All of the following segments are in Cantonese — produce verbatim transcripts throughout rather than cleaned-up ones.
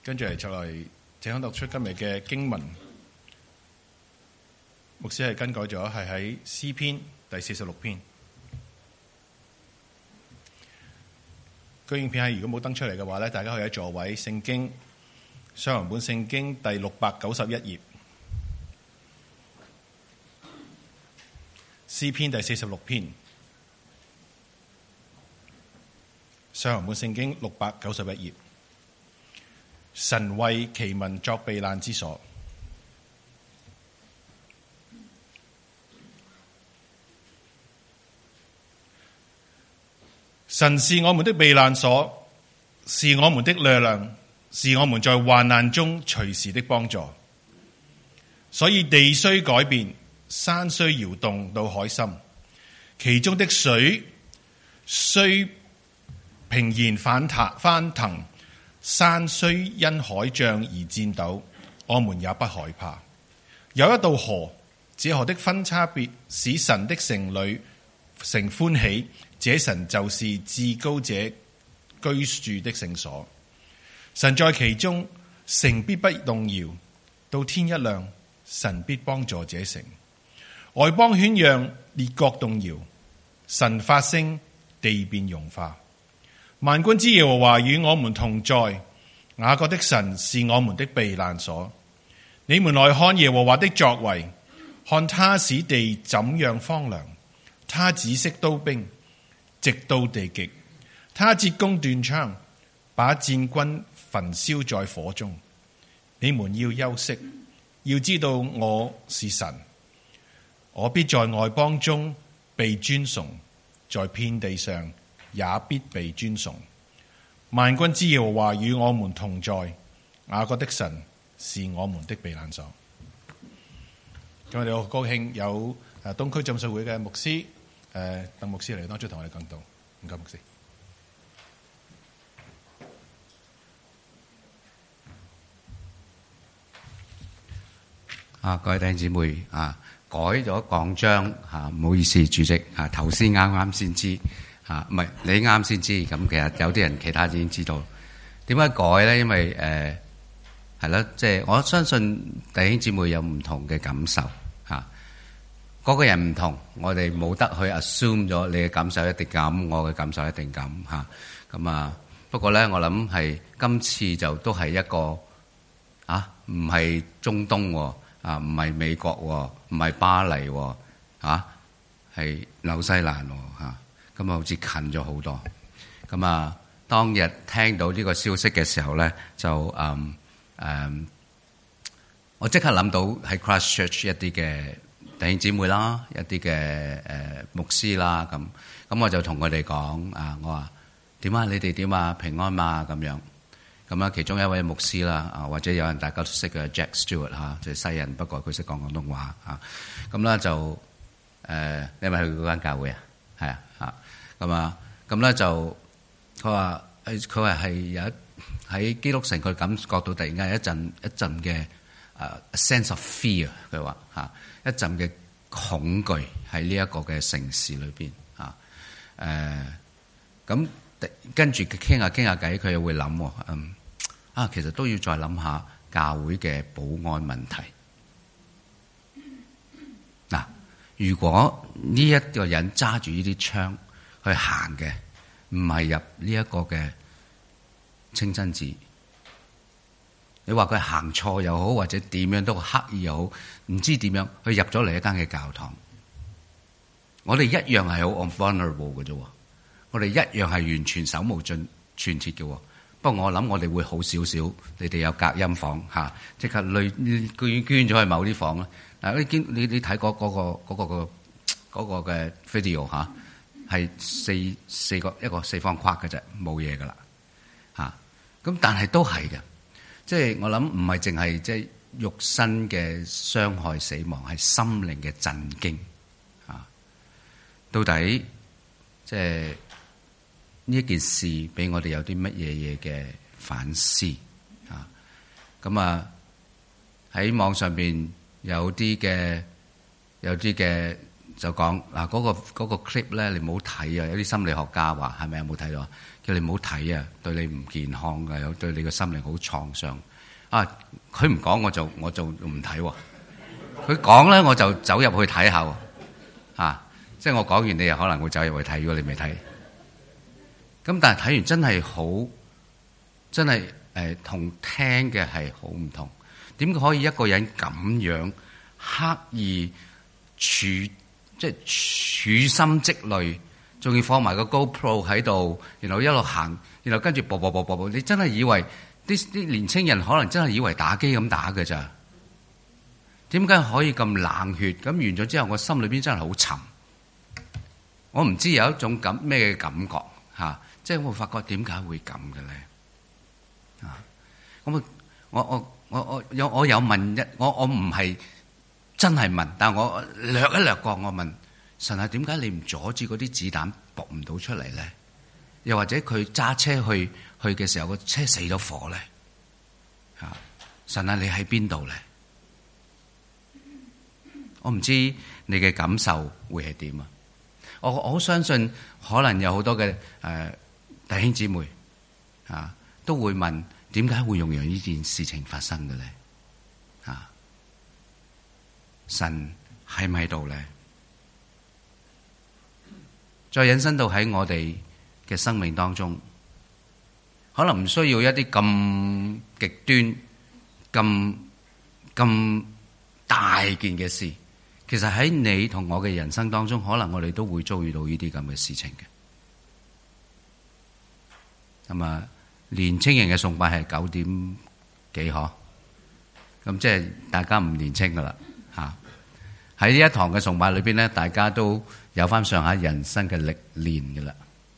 跟住嚟就嚟請讀出今日嘅經文。牧師係更改咗，係喺詩篇第四十六篇。居影片係如果冇登出嚟嘅話咧，大家可以喺座位聖經雙行本聖經第六百九十一頁，詩篇第四十六篇，雙行本聖經六百九十一頁。神為其民作避難之所。神是我們的避難所，是我們的力量，是我們在患難中隨時的幫助。所以地雖改變，山雖搖動到海心，其中的水雖平然反彈翻騰，山雖因海漲而顫抖，我們也不害怕。有一道河，這河的分差別使神的城裏城歡喜，這神就是至高者居住的聖所。神在其中，城必不動搖。到天一亮，神必幫助這城。外邦喧嚷，列國動搖。神發聲，地便融化。萬軍之耶和華與我們同在，雅各的神是我們的避難所。你們來看耶和華的作為，看他使地怎樣荒涼。他止息刀兵，直到地極。他折弓斷槍，把戰軍焚燒在火中。你們要休息，要知道我是神，我必在外邦中被尊崇，在遍地上也必被尊崇。萬軍之耶和華與我們同在，雅各的神是我們的避難所。咁我哋好高興有誒東區浸信會嘅牧師誒鄧牧師嚟當初同我哋講道，唔該牧師。 啊，各位弟兄姊妹啊，改咗講章嚇，唔好意思，主席啊，頭先啱啱先知嚇，唔係你啱先知，咁其實有啲人其他已經知道。點解改咧？因為誒係啦，即係我相信弟兄姊妹有唔同嘅感受嚇，嗰個人唔同，我哋冇得去 assume 咗你嘅感受一定咁，我嘅感受一定咁嚇。咁啊，不過咧，我諗係今次就都係一個啊，唔係中東喎。啊，唔係美國喎，唔係巴黎喎，嚇係紐西蘭喎，嚇咁啊，好似近咗好多。咁啊，當日聽到呢個消息嘅時候咧，就誒誒、嗯嗯，我即刻諗到喺 Christchurch 一啲嘅弟兄姊妹啦，一啲嘅誒牧師啦，咁咁我就同佢哋講啊，我話點啊，你哋點啊，平安嘛咁樣。咁啊，其中一位牧師啦，啊或者有人大家都識嘅 Jack Stewart 嚇，就係西人，不過佢識講廣東話嚇。咁咧就誒、呃，你係咪去嗰間教會啊？係啊嚇。咁啊，咁咧就佢話誒，佢話係有一喺基督城，佢感覺到突然間有一陣一陣嘅誒 sense of fear，佢話嚇一陣嘅恐懼喺呢一個嘅城市裏邊嚇誒咁。跟住佢傾下傾下偈，佢又會諗，嗯啊，其實都要再諗下教會嘅保安問題。嗱，如果呢一個人揸住呢啲槍去行嘅，唔係入呢一個嘅清真寺，你話佢行錯又好，或者點樣都刻意又好，唔知點樣佢入咗嚟一間嘅教堂，我哋一樣係好 vulnerable 嘅啫。我哋一樣係完全手無盡全徹嘅，不過我諗我哋會好少少。你哋有隔音房嚇，即刻類捐捐咗去某啲房啦。嗱，你見你你睇嗰嗰個嗰個個嗰個嘅 video 嚇，係四四個一個四方框嘅啫，冇嘢噶啦嚇。咁但係都係嘅，即係我諗唔係淨係即係肉身嘅傷害死亡，係心靈嘅震驚嚇。到底即係呢一件事俾我哋有啲乜嘢嘢嘅反思啊？咁啊喺網上邊有啲嘅有啲嘅就講嗱嗰個嗰、嗰個 clip 咧，你唔好睇啊！有啲心理學家話係咪有冇睇到啊？叫你唔好睇啊，對你唔健康嘅，有對你個心靈好創傷啊！佢唔講我就我就唔睇喎，佢講咧我就走入去睇下喎啊！即係我講完，你又可能會走入去睇，如果你未睇。咁但係睇完真係好，真係誒同聽嘅係好唔同。點解可以一個人咁樣刻意處即係處心積慮，仲要放埋個 GoPro 喺度，然後一路行，然後跟住播播播播播，你真係以為啲啲年青人可能真係以為打機咁打嘅咋？點解可以咁冷血？咁完咗之後，我心裏邊真係好沉。我唔知有一種咁咩嘅感覺嚇、啊，即係我發覺點解會咁嘅咧？啊，咁我我我我有我有問一我我唔係真係問，但係我略一略過，我問神啊，點解你唔阻止嗰啲子彈駁唔到出嚟咧？又或者佢揸車去去嘅時候，個車死咗火咧？嚇、啊，神啊，你喺邊度咧？我唔知你嘅感受會係點啊！我我好相信，可能有好多嘅誒、呃、弟兄姊妹啊，都會問點解會容讓呢件事情發生嘅咧？啊，神喺唔喺度咧？再引申到喺我哋嘅生命當中，可能唔需要一啲咁極端、咁咁大件嘅事。其實喺你同我嘅人生當中，可能我哋都會遭遇到呢啲咁嘅事情嘅。咁啊，年青人嘅崇拜係九點幾嗬？咁即係大家唔年青噶啦吓。喺呢一堂嘅崇拜裏邊咧，大家都有翻上下人生嘅歷練噶啦。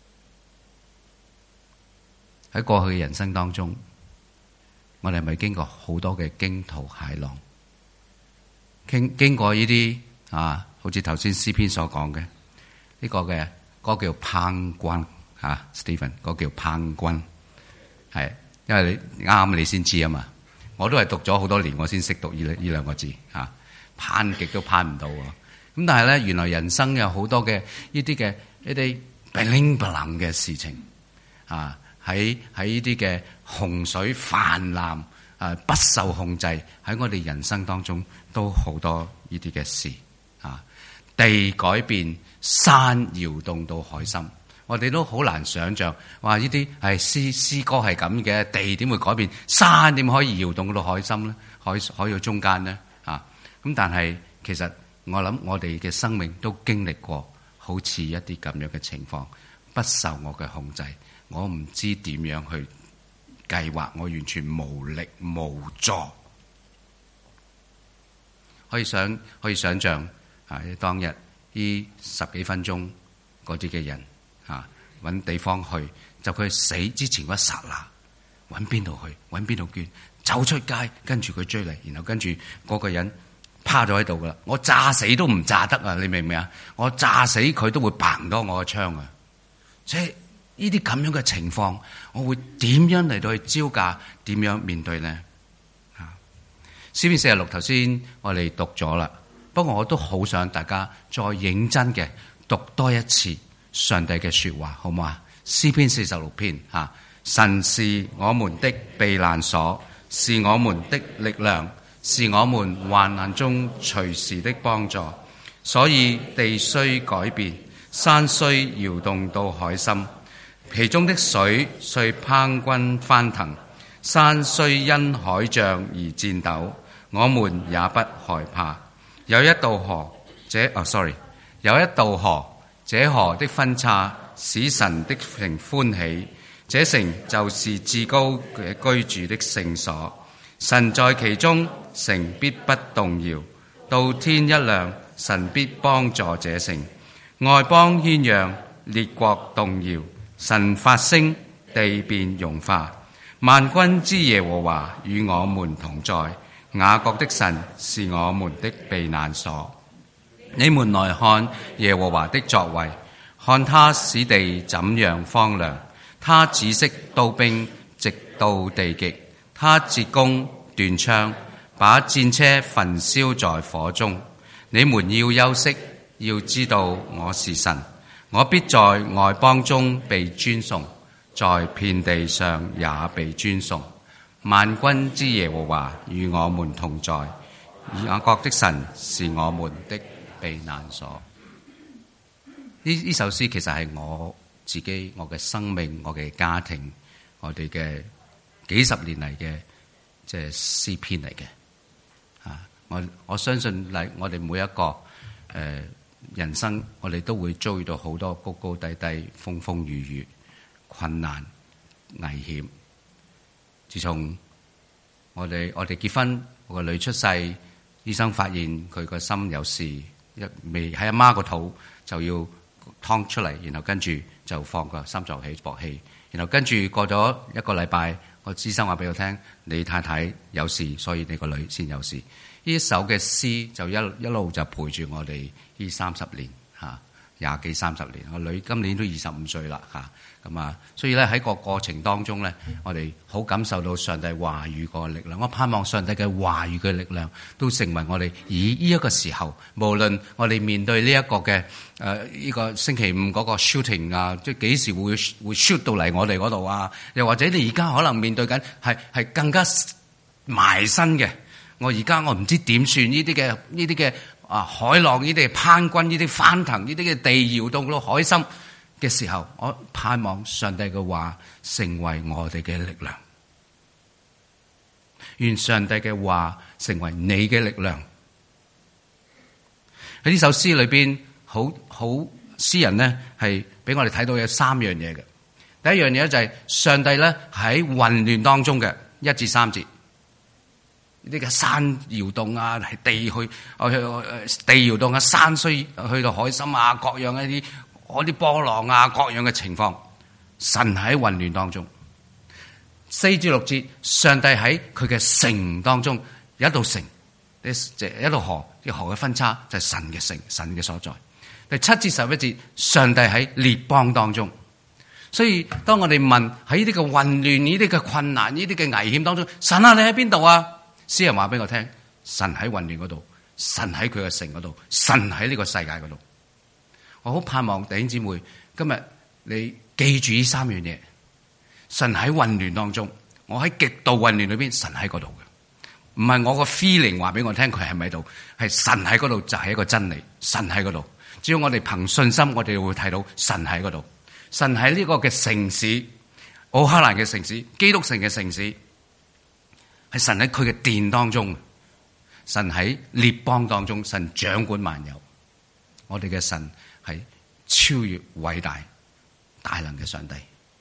喺過去嘅人生當中，我哋係咪經過好多嘅驚濤駭浪？經經過呢啲啊，好似頭先詩篇所講嘅呢個嘅嗰個叫烹軍啊 Stephen 嗰個叫烹軍，係因為你啱你先知啊嘛，我都係讀咗好多年，我先識讀呢呢兩個字啊，攀極都攀唔到喎。咁但係咧，原來人生有好多嘅呢啲嘅一啲 bling bling 嘅事情啊，喺喺呢啲嘅洪水泛濫啊，不受控制喺我哋人生當中。都好多呢啲嘅事啊，地改變，山搖動到海心，我哋都好難想像，話呢啲係詩詩歌係咁嘅，地點會改變，山點可以搖動到海心咧？海海嘅中間咧啊，咁但係其實我諗我哋嘅生命都經歷過好似一啲咁樣嘅情況，不受我嘅控制，我唔知點樣去計劃，我完全無力無助。可以想可以想象啊！當日呢十幾分鐘嗰啲嘅人啊，揾地方去，就佢死之前嗰一剎那，揾邊度去，揾邊度捐，走出街，跟住佢追嚟，然後跟住嗰個人趴咗喺度噶啦。我炸死都唔炸得啊！你明唔明啊？我炸死佢都會砰多我個槍啊！即係呢啲咁樣嘅情況，我會點樣嚟到去招架？點樣面對呢？詩篇四十六頭先我哋讀咗啦，不過我都好想大家再認真嘅讀多一次上帝嘅說話，好唔好啊？詩篇四十六篇吓，神是我們的避難所，是我們的力量，是我們患難中隨時的幫助。所以地雖改變，山雖搖動到海心，其中的水雖匉訇翻騰，山雖因海漲而顫抖，我們也不害怕。有一道河，這啊、哦、sorry， 有一道河，這河的分叉使神的城歡喜。這城就是至高嘅居住的聖所，神在其中，城必不動搖。到天一亮，神必幫助這城。外邦喧嚷，列國動搖，神發聲，地便融化。萬軍之耶和華與我們同在。雅各的神是我們的避難所。你們來看耶和華的作為，看他使地怎樣荒涼。他止息刀兵，直到地極。他折弓斷槍，把戰車焚燒在火中。你們要休息， 要知道我是神，我必在外邦中被尊崇，在遍地上也被尊崇。萬軍之耶和華與我們同在，雅各的神是我們的避難所。呢呢首詩其實係我自己、我嘅生命、我嘅家庭、我哋嘅幾十年嚟嘅即係詩篇嚟嘅。啊，我我相信嚟我哋每一個誒、呃、人生，我哋都會遭遇到好多高高低低、風風雨雨、困難、危險。自從我哋我哋結婚，我個女出世，醫生發現佢個心有事，一未喺阿媽個肚就要劏出嚟，然後跟住就放個心臟起搏器，然後跟住過咗一個禮拜，個醫生話俾我聽，你太太有事，所以你個女先有事。呢一首嘅詩就一一路就陪住我哋呢三十年嚇，廿幾三十年。我女今年都二十五歲啦嚇，咁啊，所以咧喺個過程當中咧，我哋好感受到上帝話語個力量。我盼望上帝嘅話語嘅力量都成為我哋以呢一個時候，無論我哋面對呢一個嘅誒呢個星期五嗰個 shooting 啊，即係幾時會會 shoot 到嚟我哋嗰度啊？又或者你而家可能面對緊係係更加埋身嘅。我而家我唔知點算呢啲嘅呢啲嘅啊海浪，呢啲嘅攀軍，呢啲翻騰，呢啲嘅地搖動到海心嘅時候，我盼望上帝嘅話成為我哋嘅力量，願上帝嘅話成為你嘅力量。喺呢首詩裏邊，好好詩人呢係俾我哋睇到有三樣嘢嘅。第一樣嘢就係上帝咧喺混亂當中嘅一至三節。呢個山搖動啊，係地去，去地搖動啊，山衰去到海心啊，各樣一啲嗰啲波浪啊，各樣嘅情況，神喺混亂當中。四至六節，上帝喺佢嘅城當中，有一道城，一一道河，啲河嘅分叉就係神嘅城，神嘅所在。第七至十一節，上帝喺列邦當中。所以當我哋問喺呢啲嘅混亂、呢啲嘅困難、呢啲嘅危險當中，神啊，你喺邊度啊？詩人話俾我聽，神喺混亂嗰度，神喺佢嘅城嗰度，神喺呢個世界嗰度。我好盼望弟兄姊妹今日你記住呢三樣嘢。神喺混亂當中，我喺極度混亂裏邊，神喺嗰度嘅，唔係我個 feeling 話俾我聽佢係咪喺度，係神喺嗰度就係一個真理，神喺嗰度。只要我哋憑信心，我哋會睇到神喺嗰度。神喺呢個嘅城市，奧克蘭嘅城市，基督城嘅城市。係神喺佢嘅殿當中，神喺列邦當中，神掌管萬有。我哋嘅神係超越偉大大能嘅上帝。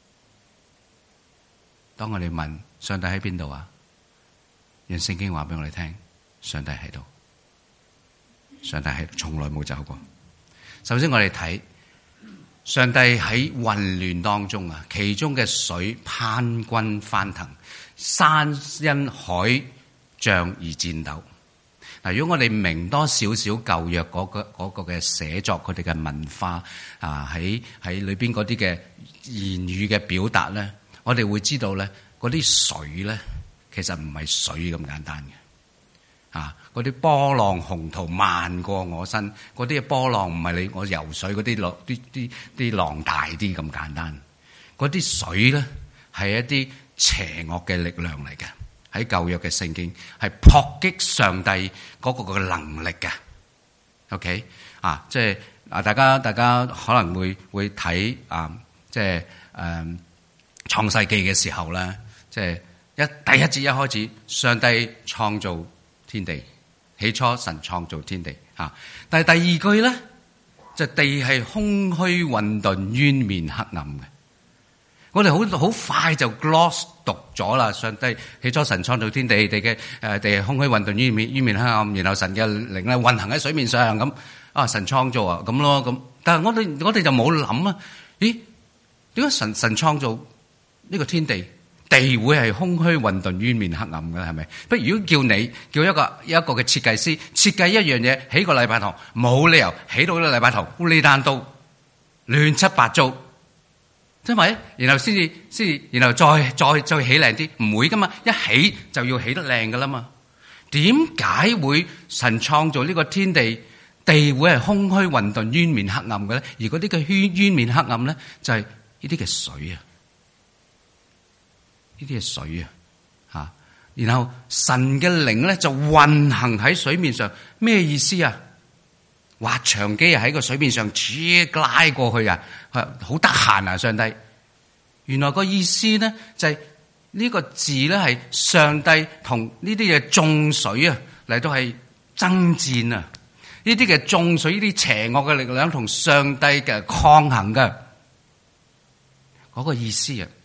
當我哋問上帝喺邊度啊？讓聖經話俾我哋聽，上帝喺度，上帝係從來冇走過。首先我哋睇上帝喺混亂當中啊，其中嘅水攀軍翻騰，山因海漲而顫抖。嗱，如果我哋明多少少舊約嗰個嗰個嘅寫作，佢哋嘅文化啊，喺喺裏邊嗰啲嘅言語嘅表達咧，我哋會知道咧，嗰啲水咧其實唔係水咁簡單嘅。啊，嗰啲波浪洪濤漫過我身，嗰啲波浪唔係你我游水嗰啲浪啲啲啲浪大啲咁簡單。嗰啲水咧係一啲邪惡嘅力量嚟嘅，喺舊約嘅聖經係撲擊上帝嗰個嘅能力嘅。OK 啊，即係啊，大家大家可能會會睇啊，即係誒創世記嘅時候咧，即係一第一節一開始，上帝創造天地，起初神創造天地啊，但係第二句咧就地係空虛混沌淵面黑暗嘅。我哋好好快就 gloss 讀咗啦。上帝起初神創造天地，地嘅誒地係空虛混沌淵面淵面黑暗，然後神嘅靈咧運行喺水面上咁啊，神創造啊咁咯咁。但係我哋我哋就冇諗啊，咦？點解神神創造呢個天地，地會係空虛混沌淵面黑暗嘅？係咪？不如如果叫你叫一個一個嘅設計師設計一樣嘢，起個禮拜堂，冇理由起到個禮拜堂烏哩單刀亂七八糟。因為，然後先至，先至，然後再再再起靚啲，唔會噶嘛，一起就要起得靚噶啦嘛。點解會神創造呢個天地， 地會係空虛混沌淵面黑暗嘅咧，而嗰啲嘅淵淵面黑暗咧就係呢啲嘅水啊，呢啲係水啊，吓，然後神嘅靈咧就運行喺水面上，咩意思啊？滑翔機啊喺個水面上唰拉過去啊，好得閒啊！上帝，原來個意思咧就係呢個字咧係上帝同呢啲嘅眾水啊嚟到係爭戰啊！呢啲嘅眾水，呢啲邪惡嘅力量同上帝嘅抗衡嘅嗰個意思啊！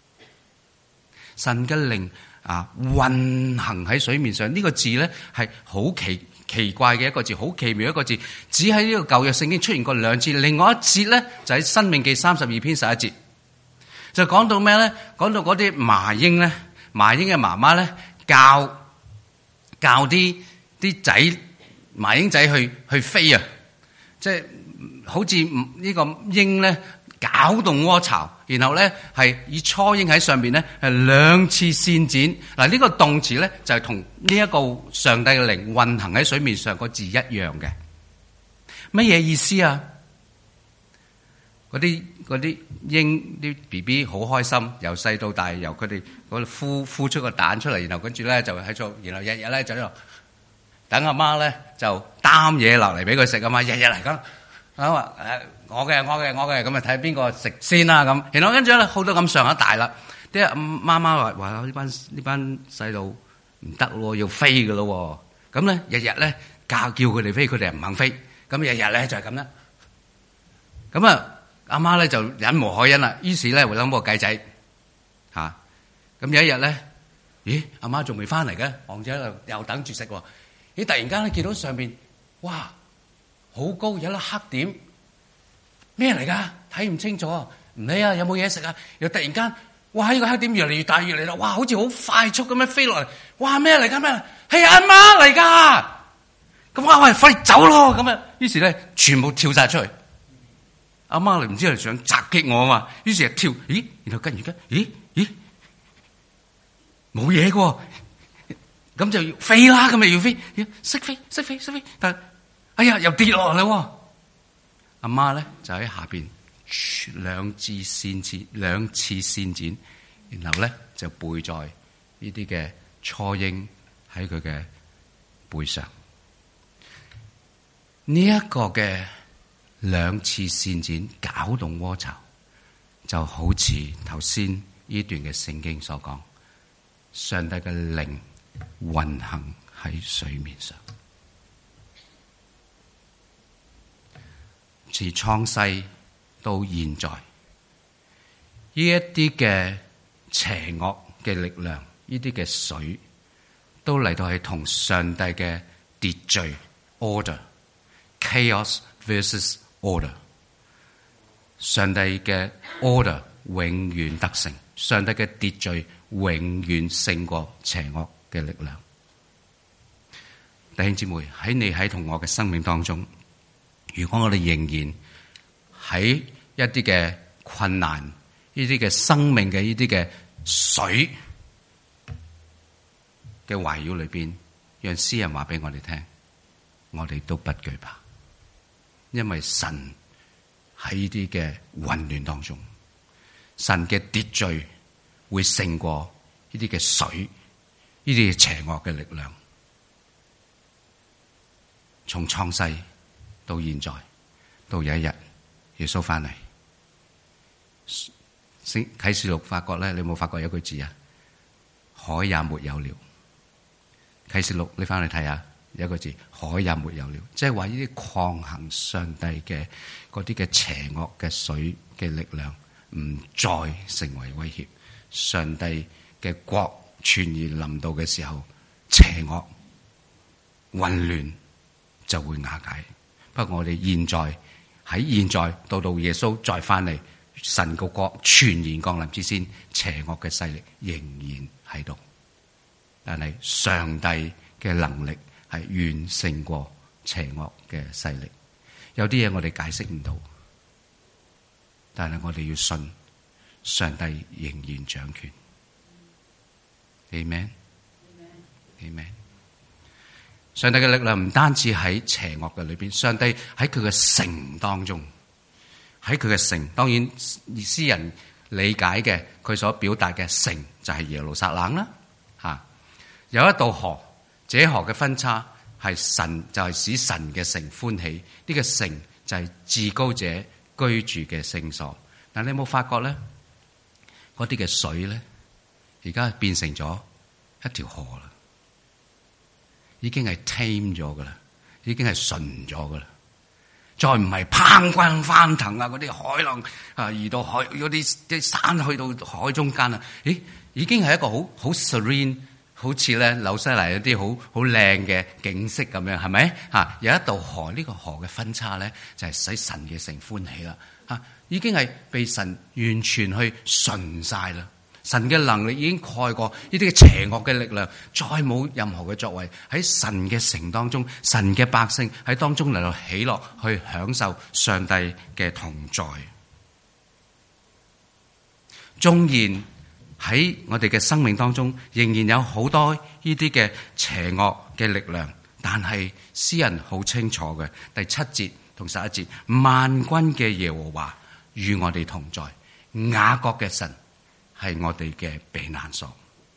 神嘅靈啊運行喺水面上，呢個字咧係好奇奇怪嘅一個字，好奇妙一個字，只喺呢個舊約聖經出現過兩次。另外一節咧就喺申命記三十二篇十一節，就講到咩咧？講到嗰啲麻鷹咧，麻鷹嘅媽媽咧教教啲啲仔麻鷹仔去去飛啊，即係好似呢個鷹咧攪動窩巢，然後咧係以初鷹喺上邊咧係兩次扇展。嗱，呢個動詞咧就係同呢一個上帝嘅靈運行喺水面上個字一樣嘅。乜嘢意思啊？嗰啲嗰啲鷹啲 B B 好開心，由細到大，由佢哋嗰度孵孵出個蛋出嚟，然後跟住咧就喺度，然後日日咧就喺度等阿媽咧就擔嘢落嚟俾佢食啊嘛，日日嚟咁。啊話誒，我嘅我嘅我嘅，咁啊睇下邊個食先啦咁。然後跟住咧好到咁上下大啦，啲媽媽話話呢班呢班細路唔得咯，要飛噶咯。咁咧日日咧教叫佢哋飛，佢哋唔肯飛。咁日日咧就係咁啦。咁啊阿媽咧就忍無可忍啦，於是咧會諗個計仔嚇。咁有一日咧，咦阿媽仲未翻嚟嘅，王仔又又等住食喎。咦突然間咧見到上邊，哇！好高有一粒黑點，咩嚟噶？睇唔清楚，唔理啊，有冇嘢食啊？又突然間，哇！呢個黑點越嚟越大，越嚟越大，哇！好似好快速咁樣飛落嚟，哇！咩嚟噶？咩？係阿媽嚟噶！咁啊喂，快啲走咯！咁啊，於是咧全部跳晒出去。阿媽你唔知係想襲擊我啊嘛？於是就跳，咦？然後跟住跟，咦咦，冇嘢噶，咁就要飛啦，咁咪要飛，識飛識飛識飛，但係。哎呀，又跌落嚟喎！阿媽咧就喺下邊兩次扇展，兩次扇展，然後咧就背在呢啲嘅初鷹喺佢嘅背上。呢、這、一個嘅兩次扇展攪動窩巢，就好似頭先呢段嘅聖經所講，上帝嘅靈運行喺水面上。自創世到現在，呢一啲嘅邪惡嘅力量，呢啲嘅水，都嚟到係同上帝嘅秩序 order，chaos versus order。上帝嘅 order 永遠得勝，上帝嘅秩序永遠勝過邪惡嘅力量。弟兄姊妹，喺你喺同我嘅生命當中，如果我哋仍然喺一啲嘅困難、呢啲嘅生命嘅呢啲嘅水嘅圍繞裏邊，讓詩人話俾我哋聽，我哋都不懼怕，因為神喺呢啲嘅混亂當中，神嘅秩序會勝過呢啲嘅水，呢啲嘅邪惡嘅力量。從創世到現在，到有一日耶穌翻嚟，啟示錄發覺咧，你有冇發覺有句字啊？海也沒有了。啟示錄你翻嚟睇下，有一個字，海也沒有了，即係話呢啲抗衡上帝嘅嗰啲嘅邪惡嘅水嘅力量唔再成為威脅。上帝嘅國全然臨到嘅時候，邪惡混亂就會瓦解。不過我哋現在喺現在到到耶穌再翻嚟，神個國全然降臨之先，邪惡嘅勢力仍然喺度，但係上帝嘅能力係遠勝過邪惡嘅勢力。有啲嘢我哋解釋唔到，但係我哋要信上帝仍然掌權。Amen，Amen。 上帝嘅力量唔單止喺邪惡嘅裏邊，上帝喺佢嘅城當中，喺佢嘅城，當然詩人理解嘅佢所表達嘅城就係耶路撒冷啦。吓，有一道河，這河嘅分叉係神，就係使神嘅城歡喜。呢個城就係至高者居住嘅聖所。但你有冇發覺咧？嗰啲嘅水咧，而家變成咗一條河啦。已經係 tame 咗噶啦，已經係順咗噶啦，再唔係澎湃翻騰啊！嗰啲海浪啊，移到海嗰啲啲山去到海中間啊，咦，已經係一個好好 serene， 好似咧紐西蘭一啲好好靚嘅景色咁樣，係咪啊？有一道河，呢個河嘅分叉咧，就係使神嘅城歡喜啦，啊，已經係被神完全去順晒啦。神嘅能力已經蓋過呢啲邪惡嘅力量，再冇任何嘅作為。喺神嘅城當中，神嘅百姓喺當中嚟到喜樂，去享受上帝嘅同在。縱然喺我哋嘅生命當中，仍然有好多呢啲嘅邪惡嘅力量，但係詩人好清楚嘅，第七節同十一節，萬軍嘅耶和華與我哋同在，雅各嘅神係我哋嘅避難所。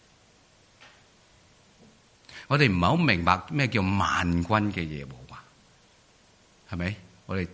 我哋唔係好明白咩叫萬軍嘅耶和華，係咪？我哋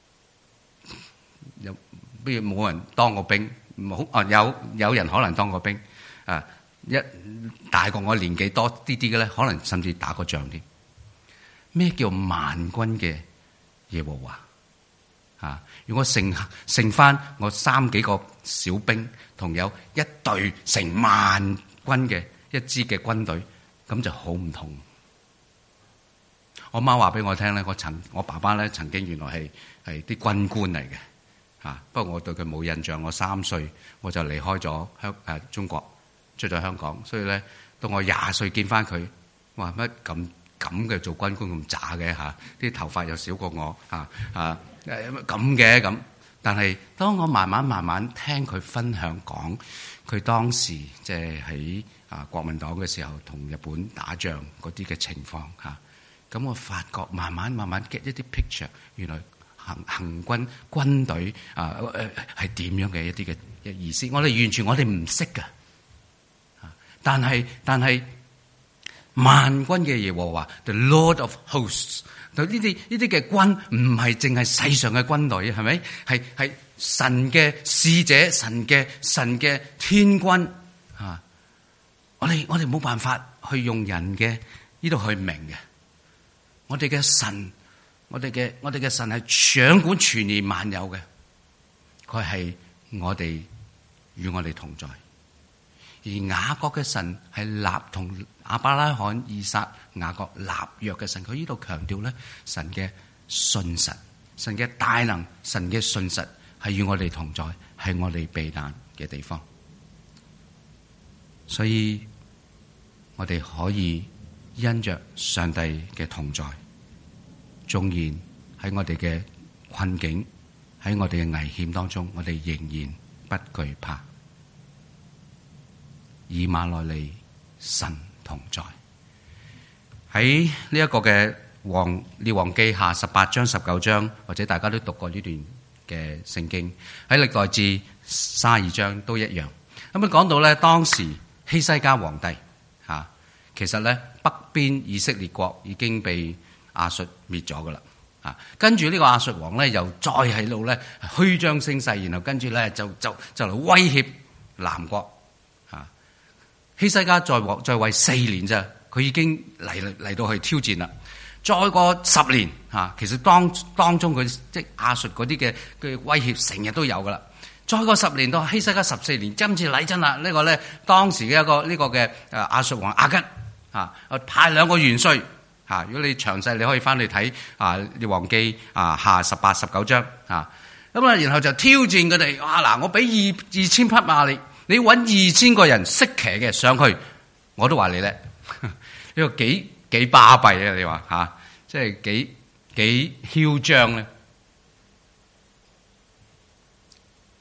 有不如冇人當過兵，冇啊，有有人可能當過兵啊，一大過我年紀多啲啲嘅咧，可能甚至打過仗添。咩叫萬軍嘅耶和華？啊！如果剩剩翻我三幾個小兵，同有一隊成萬軍嘅一支嘅軍隊，咁就好唔同。我媽話俾我聽咧，我曾我爸爸咧曾經原來係係啲軍官嚟嘅，嚇。不過我對佢冇印象。我三歲我就離開咗香誒中國，出咗香港，所以咧到我廿歲見翻佢，哇乜咁咁嘅做軍官咁渣嘅嚇，啲頭髮又少過我嚇嚇。咁嘅咁，但係當我慢慢慢慢聽佢分享講，佢當時即係喺啊國民黨嘅時候同日本打仗嗰啲嘅情況嚇，咁我發覺慢慢慢慢 get 一啲 picture， 原來行行軍軍隊啊誒係點樣嘅一啲嘅意思，我哋完全我哋唔識㗎，但係但係萬軍嘅耶和華 The Lord of Hosts。呢啲呢啲嘅軍唔係淨係世上嘅軍隊，係咪？係係神嘅使者，神嘅神嘅天軍啊！我哋我哋冇辦法去用人嘅呢度去明嘅。我哋嘅神，我哋嘅我哋嘅神係掌管全年萬有嘅，佢係我哋與我哋同在。而雅各嘅神係立同亞伯拉罕、以撒、雅各立約嘅神，佢呢度強調咧神嘅信實、神嘅大能、神嘅信實係與我哋同在，係我哋避難嘅地方。所以我哋可以因着上帝嘅同在，縱然喺我哋嘅困境、喺我哋嘅危險當中，我哋仍然不懼怕。以馬內利，神同在。喺呢一個嘅王列王記下十八章、十九章，或者大家都讀過呢段嘅聖經，喺歷代志三十二章都一樣。咁啊講到咧，當時希西家皇帝吓，其實咧北邊以色列國已經被亞述滅咗噶啦，啊，跟住呢個亞述王咧又再喺度咧虛張聲勢，然後跟住咧就就就嚟威脅南國。希西家在位在位四年咋，佢已經嚟嚟到去挑戰啦。再過十年吓，其實當當中佢即係亞述嗰啲嘅嘅威脅成日都有噶啦。再過十年到希西家十四年，今次嚟真啦。呢個咧當時嘅一個呢個嘅誒亞述王亞吉啊，派兩個元帥吓。如果你詳細你可以翻去睇啊列王記啊下十八十九章啊。咁啊，然後就挑戰佢哋。哇嗱，我俾二二千匹馬你。你揾二千個人識騎嘅上去，我都話你咧，呢個幾幾巴閉啊！你話吓、啊，即係幾幾囂張咧？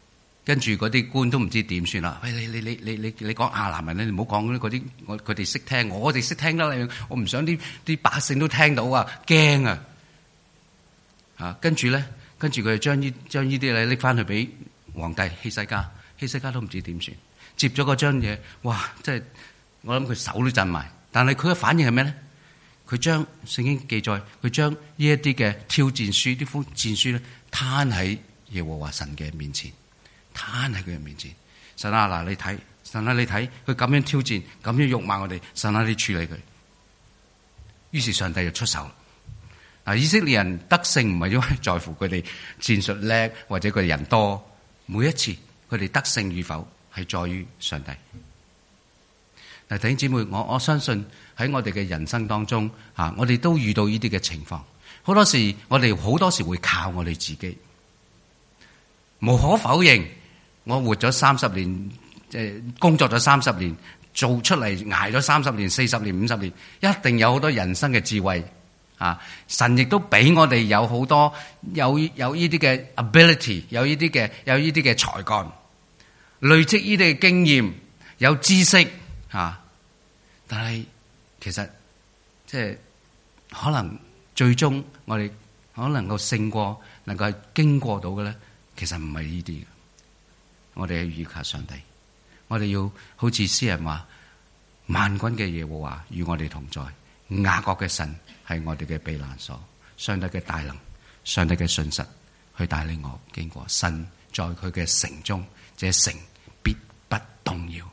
跟住嗰啲官都唔知點算啦。喂，你你你你你你講亞蘭文咧，你唔好講嗰啲，我佢哋識聽，我哋識聽得啦。我唔想啲啲百姓都聽到啊，驚啊！啊，跟住咧，跟住佢就將呢將呢啲嘢拎翻去俾皇帝希西家，希西家都唔知點算，接咗嗰張嘢，哇！即係我諗佢手都震埋。但係佢嘅反應係咩咧？佢將聖經記載，佢將呢一啲嘅挑戰書、啲封戰書咧，攤喺耶和華神嘅面前，攤喺佢嘅面前。神啊，嗱你睇，神啊你睇，佢咁樣挑戰，咁樣辱罵我哋，神啊你處理佢。於是上帝就出手。嗱，以色列人得勝唔係因為在乎佢哋戰術叻或者佢哋人多，每一次佢哋得勝與否係在於上帝。嗱，弟兄姊妹，我我相信喺我哋嘅人生當中，吓我哋都遇到呢啲嘅情況。好多時我哋好多時會靠我哋自己。無可否認，我活咗三十年，誒工作咗三十年，做出嚟捱咗三十年、四十年、五十年，一定有好多人生嘅智慧。啊！神亦都俾我哋有好多有有呢啲嘅 ability， 有呢啲嘅有呢啲嘅才幹，累積呢啲嘅經驗，有知識啊！但係其實即係可能最終我哋可能能夠勝過，能夠係經過到嘅咧，其實唔係呢啲。我哋係依靠上帝，我哋要好似詩人話：萬軍嘅耶和華與我哋同在，雅各嘅神係我哋嘅避難所，上帝嘅大能，上帝嘅信實去帶領我經過。神在佢嘅城中，這城必不動搖。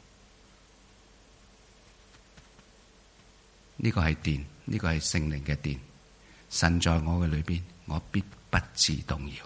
呢個係殿，呢個係聖靈嘅殿。神在我嘅裏邊，我必不致動搖。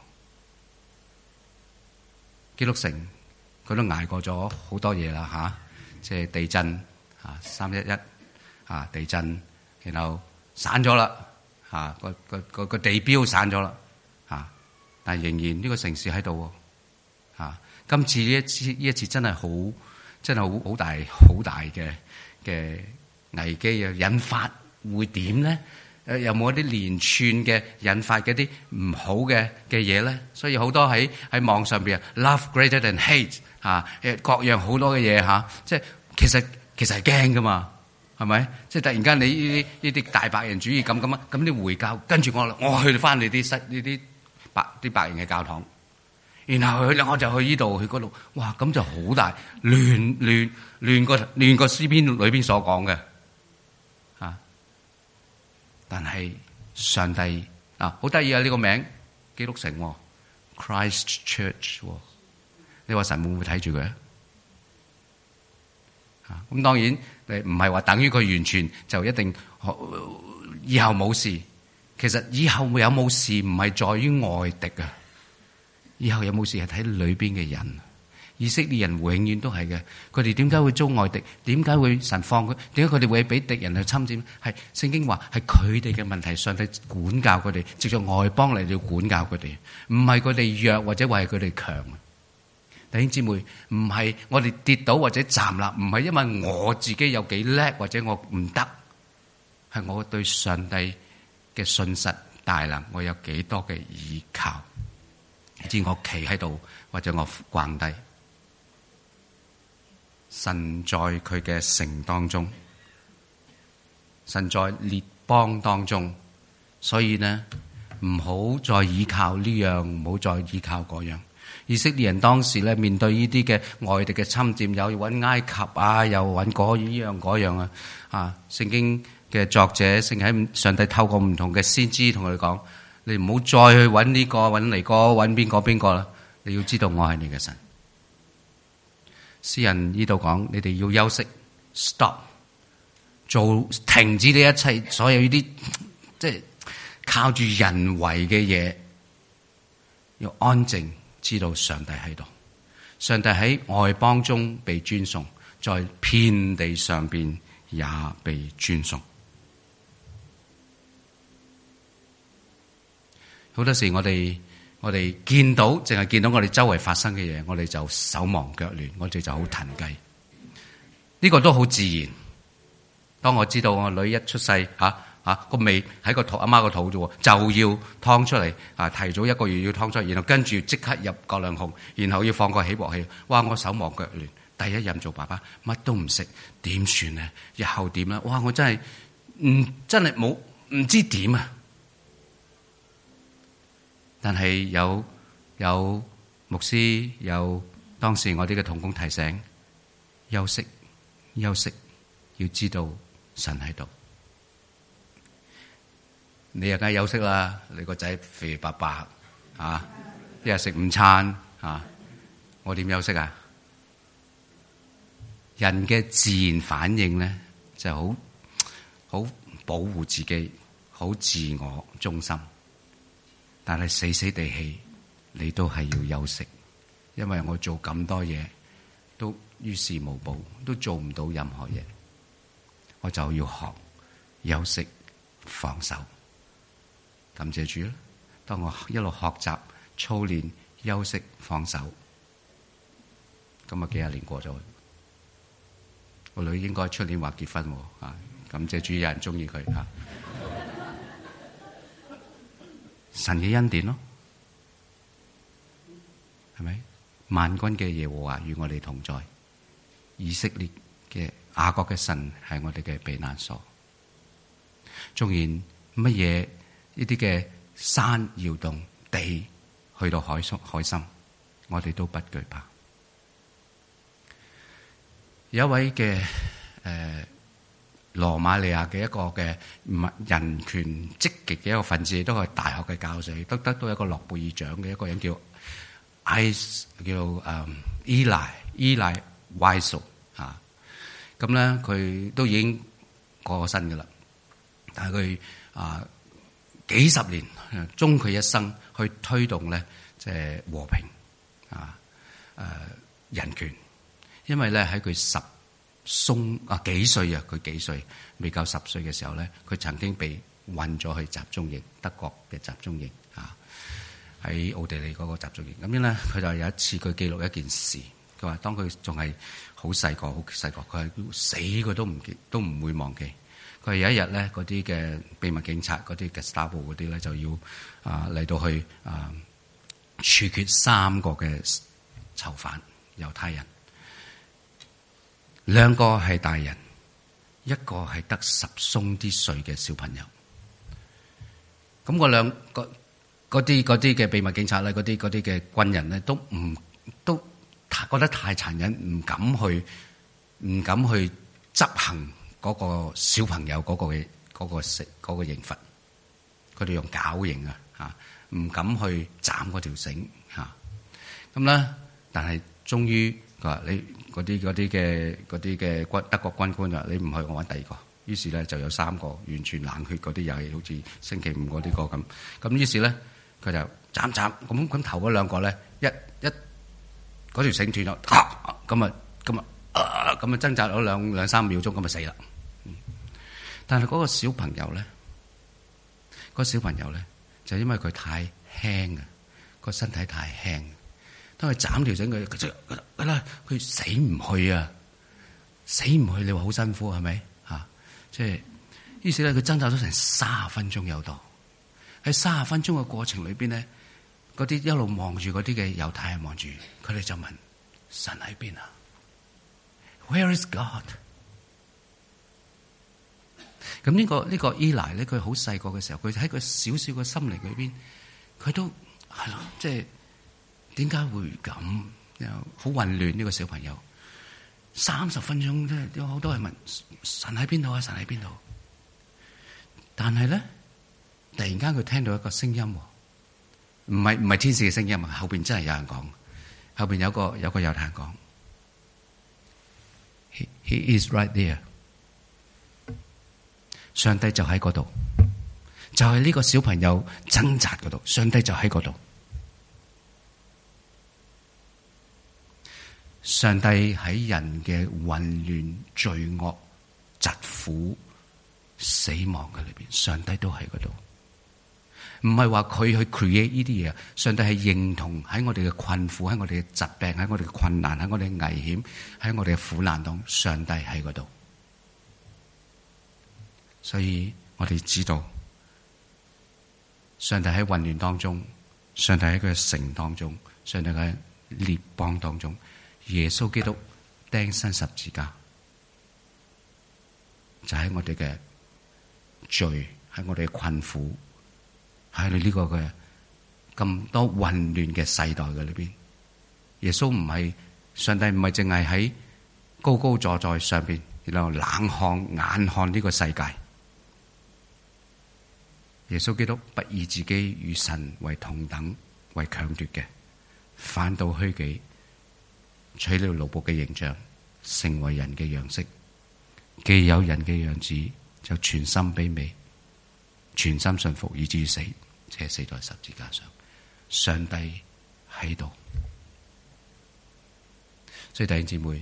基督城佢都捱過咗好多嘢啦，吓，即係地震啊，三一一啊，地震，然後散咗啦，吓個個個個地標散咗啦，吓，但係仍然呢個城市喺度，吓，今次呢一次呢一次真係好，真係好好大好大嘅嘅危機啊！引發會點咧？誒，有冇一啲連串嘅引發嘅啲唔好嘅嘅嘢咧？所以好多喺喺網上邊啊 ，love greater than hate 吓，誒各樣好多嘅嘢吓，即係其實其實係驚噶嘛。係咪？即係突然間你呢啲呢啲大白人主義咁咁啊？咁啲回教跟住我，我去翻你啲西呢啲白啲白人嘅教堂，然後去我就去呢度去嗰度，哇！咁就好大亂亂亂過亂過詩篇裏邊所講嘅啊！但係上帝啊，好得意啊！呢個名基督城 Christ Church， 你話神會唔會睇住佢啊？咁當然誒唔係話等於佢完全就一定以後冇事。其實以後有冇事唔係在於外敵啊，以後有冇事係睇裏邊嘅人。以色列人永遠都係嘅，佢哋點解會遭外敵？點解會神放佢？點解佢哋會俾敵人去侵佔？係聖經話係佢哋嘅問題，上帝管教佢哋，藉著外邦嚟到管教佢哋，唔係佢哋弱或者話係佢哋強。弟兄姊妹，唔係我哋跌倒或者站立，唔係因為我自己有幾叻或者我唔得，係我對上帝嘅信實大能，我有幾多嘅依靠，以致我企喺度或者我跪低。神在佢嘅城當中，神在列邦當中，所以呢唔好再依靠呢樣，唔好再依靠嗰樣。以色列人當時咧面對呢啲嘅外敵嘅侵佔，有揾埃及啊，又揾嗰呢樣嗰樣啊！啊，聖經嘅作者，聖喺上帝透過唔同嘅先知同佢哋講：你唔好再去揾呢個揾嚟個揾邊個邊個啦！你要知道我係你嘅神。詩人呢度講：你哋要休息 ，stop， 做停止呢一切所有呢啲即係靠住人為嘅嘢，要安靜。知道上帝喺度，上帝喺外邦中被尊崇，在遍地上邊也被尊崇。好多時我哋我哋見到淨係見到我哋周圍發生嘅嘢，我哋就手忙腳亂，我哋就好騰雞。呢個都好自然。當我知道我女一出世吓啊嚇，個胃喺個肚阿媽個肚啫喎，就要劏出嚟啊！提早一個月要劏出嚟，然後跟住即刻入葛量洪，然後要放個起搏器。哇！我手忙腳亂，第一任做爸爸乜都唔識，點算咧？日後點咧？哇！我真係唔真係冇唔知點啊！但係有有牧師有當時我哋嘅同工提醒，休息休息，要知道神喺度。你又梗係休息啦，你個仔肥白白啊，一日食午餐啊，我點休息啊？人嘅自然反應咧就好好保護自己，好自我中心。但係死死地氣，你都係要休息，因為我做咁多嘢都於事無補，都做唔到任何嘢，我就要學休息放手。感謝主啦！當我一路學習操練休息放手，咁啊幾廿年過咗，個女應該出年話結婚喎啊！感謝主，有人中意佢啊！神嘅恩典咯，係咪？萬軍嘅耶和華與我哋同在，以色列嘅雅各嘅神係我哋嘅避難所。縱然乜嘢呢啲嘅山搖動，地去到海海深，我哋都不懼怕。有一位嘅誒。呃羅馬尼亞嘅一個嘅人權積極嘅一個分子，都係大學嘅教授，都得到一個諾貝爾獎嘅一個人叫 I 叫誒、um, Eli Eli Wiesel 嚇。咁咧佢都已經過咗身㗎啦，但係佢啊幾十年終佢一生去推動咧，即係和平啊誒、呃、人權，因為咧喺佢十鬆啊幾歲啊？佢幾歲？未夠十歲嘅時候咧，佢曾經被運咗去集中營，德國嘅集中營啊，喺奧地利嗰個集中營。咁樣咧，佢就有一次佢記錄一件事，佢話當佢仲係好細個，好細個，佢係死佢都唔記，都唔會忘記。佢有一日咧，嗰啲嘅秘密警察，嗰啲嘅 Gestapo 嗰啲咧，就要啊嚟到去啊處決三個嘅囚犯，猶太人。兩個係大人，一個係得十鬆啲歲嘅小朋友。咁嗰兩個嗰啲嗰啲嘅秘密警察咧，嗰啲嗰啲嘅軍人咧，都唔都覺得太殘忍，唔敢去唔敢去執行嗰個小朋友嗰個嘅嗰個食嗰個刑罰。佢哋用絞刑啊，嚇唔敢去斬嗰條繩嚇。咁咧，但係終於佢話你。嗰啲嗰啲嘅嗰啲嘅軍德國軍官話：你唔去，我揾第二個。於是咧就有三個完全冷血嗰啲，又係好似星期五嗰啲個咁。咁於是咧佢就斬斬咁咁頭嗰兩個咧一一嗰條繩斷咗，咁啊咁啊咁啊掙扎咗兩兩三秒鐘，咁啊死啦。但係嗰個小朋友咧，嗰個小朋友咧就因為佢太輕啊，個身體太輕。當佢斬條繩，佢佢就佢啦，佢死唔去啊！死唔去，你話好辛苦係咪？嚇，即係於是咧，佢掙扎咗成三十分鐘有多。喺三十分鐘嘅過程裏邊咧，嗰啲一路望住嗰啲嘅猶太人望住，佢哋就問：神喺邊啊 ？Where is God？ 咁呢個呢個伊萊咧，佢好細個嘅時候，佢喺個小小嘅心靈裏邊，佢都係咯，即係。點解會咁？好混亂呢個小朋友，三十分鐘即係有好多人問神喺邊度啊？神喺邊度？但係咧，突然間佢聽到一個聲音，唔係唔係天使嘅聲音啊！後邊真係有人講，後邊有個有個猶太人講 ，He He is right there。上帝就喺嗰度，就係呢個小朋友掙扎嗰度，上帝就喺嗰度。上帝喺人嘅混亂、罪惡、疾苦、死亡嘅裏邊，上帝都喺嗰度。唔係話佢去 create 呢啲嘢，上帝係認同喺我哋嘅困苦、喺我哋嘅疾病、喺我哋嘅困難、喺我哋嘅危險、喺我哋嘅苦難當中，上帝喺嗰度。所以我哋知道上帝喺混亂當中，上帝喺佢嘅城當中，上帝喺列邦當中，耶穌基督釘身十字架，就喺我哋嘅罪，喺我哋嘅困苦，喺你呢個嘅咁多混亂嘅世代嘅裏邊，耶穌唔係上帝，唔係淨係喺高高坐在上邊，然後冷看眼看呢個世界。耶穌基督不以自己與神為同等為強奪嘅，反倒虛己，取了奴僕嘅形象，成為人嘅樣式。既有人嘅樣子，就全心卑微，全心順服，以至於死，且死在十字架上。上帝喺度，所以弟兄姊妹，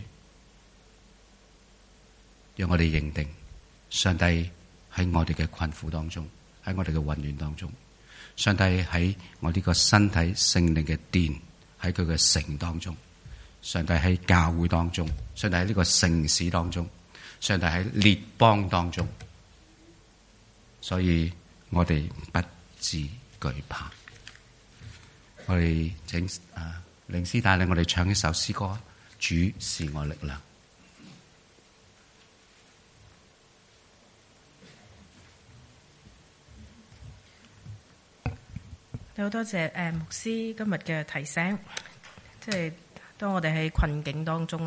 讓我哋認定上帝喺我哋嘅困苦當中，喺我哋嘅混亂當中，上帝喺我呢個身體聖靈嘅殿，喺佢嘅城當中，上帝喺教會當中，上帝喺呢個城市當中，上帝喺列邦當中，所以我哋不致懼怕。我哋請啊領詩帶領我哋唱一首詩歌，主是我力量。 好多謝誒牧師今日嘅提醒，即係當我哋喺困境當中。